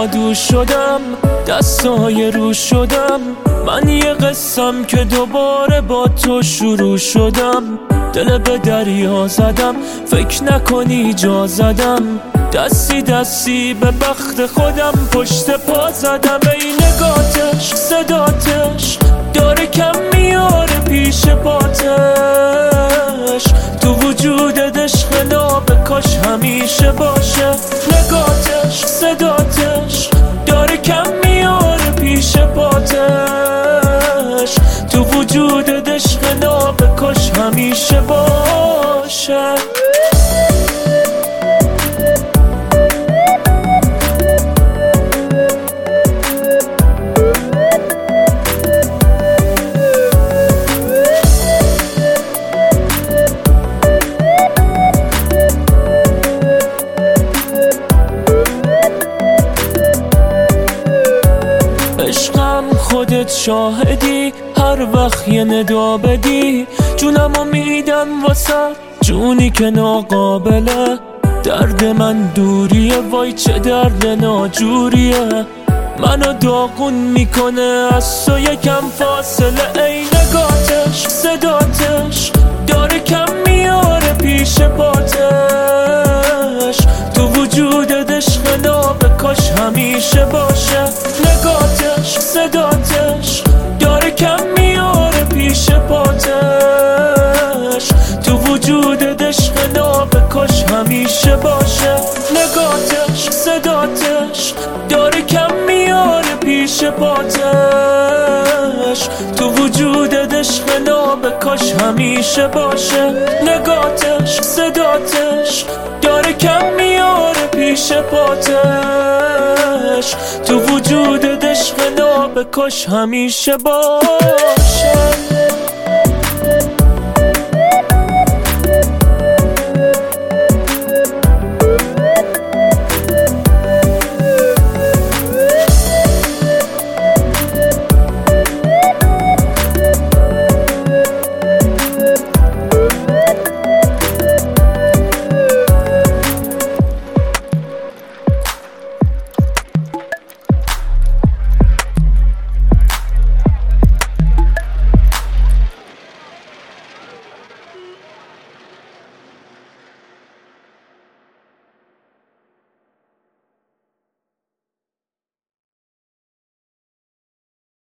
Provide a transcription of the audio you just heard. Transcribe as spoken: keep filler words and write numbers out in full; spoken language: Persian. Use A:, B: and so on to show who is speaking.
A: دور شدم، دستای رو شدم. من یه قسم که دوباره با تو شروع شدم. دل به دریا زدم، فکر نکنی جا زدم. دستی دستی به بخت خودم پشت پا زدم. ای نگاتش صداتش داره کم میاره پیش پاتش. تو وجودت عشق ناب کاش همیشه باشه. نگاتش صداتش داره کم میاره پیش پاتش. تو وجودت عشق ناب کاش همیشه باشه. عشقم خودت شاهدی، هر وقت یه ندا بدی جونمو میدم واسه جونی که ناقابله. درد من دوریه، وای چه درد ناجوریه. منو داغون میکنه از تو یکم فاصله. ای نگاتش صداتش داره کم میاره پیش پاتش. تو وجودت عشق ناب کاش همیشه باشه. نگاتش صداتش داره کم میاره پیش پاتش. تو وجودت عشق ناب کاش همیشه باشه. نگاتش صداتش داره کم میاره پیش پاتش. تو وجودت عشق ناب کاش همیشه باشه. نگاتش صداتش داره کم میاره پیش پاتش. تو وجودت عشق ناب کاش همیشه باشه.